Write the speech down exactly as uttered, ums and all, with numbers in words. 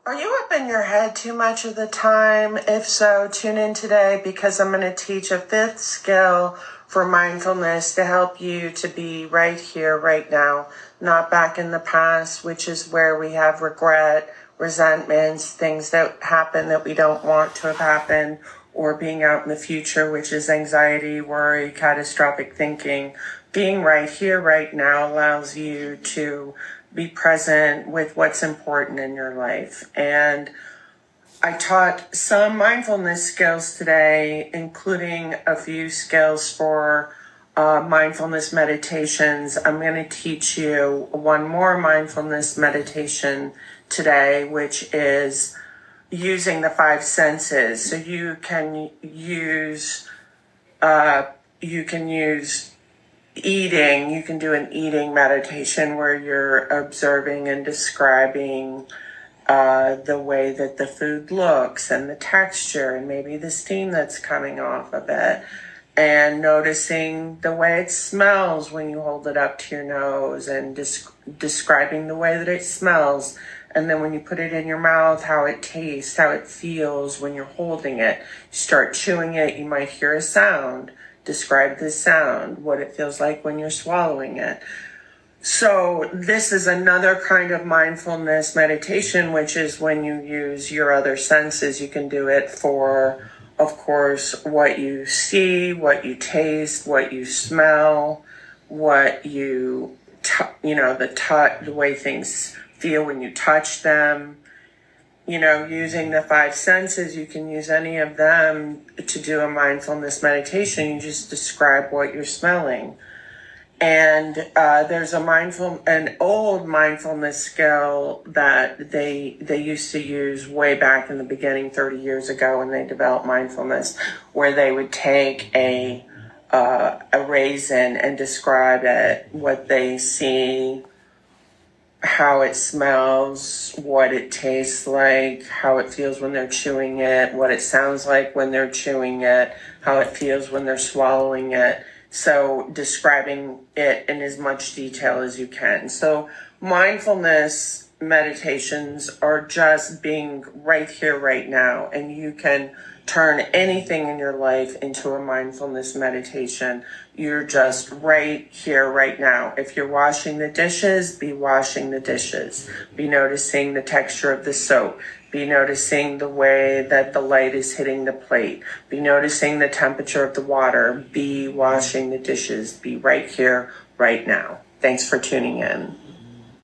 Are you up in your head too much of the time? If so, tune in today because I'm going to teach a fifth skill for mindfulness to help you to be right here, right now, not back in the past, which is where we have regret, resentments, things that happen that we don't want to have happened, or being out in the future, which is anxiety, worry, catastrophic thinking. Being right here, right now allows you to be present with what's important in your life. And I taught some mindfulness skills today, including a few skills for uh, mindfulness meditations. I'm going to teach you one more mindfulness meditation today, which is using the five senses. So you can use, uh, you can use eating. You can do an eating meditation where you're observing and describing uh, the way that the food looks and the texture and maybe the steam that's coming off of it, and noticing the way it smells when you hold it up to your nose, and des- describing the way that it smells. And then when you put it in your mouth, how it tastes, how it feels when you're holding it. You start chewing it, you might hear a sound. Describe the sound, what it feels like when you're swallowing it. So this is another kind of mindfulness meditation, which is when you use your other senses. You can do it for, of course, what you see, what you taste, what you smell, what you, t- you know, the touch, the way things feel when you touch them. You know, using the five senses, you can use any of them to do a mindfulness meditation. You just describe what you're smelling. And uh, there's a mindful, an old mindfulness skill that they they used to use way back in the beginning, thirty years ago, when they developed mindfulness, where they would take a uh, a raisin and describe it, what they see, how it smells, what it tastes like, how it feels when they're chewing it, what it sounds like when they're chewing it, how it feels when they're swallowing it. So describing it in as much detail as you can. So mindfulness meditations are just being right here, right now, and you can turn anything in your life into a mindfulness meditation. You're just right here, right now. If you're washing the dishes, be washing the dishes. Be noticing the texture of the soap. Be noticing the way that the light is hitting the plate. Be noticing the temperature of the water. Be washing the dishes. Be right here, right now. Thanks for tuning in.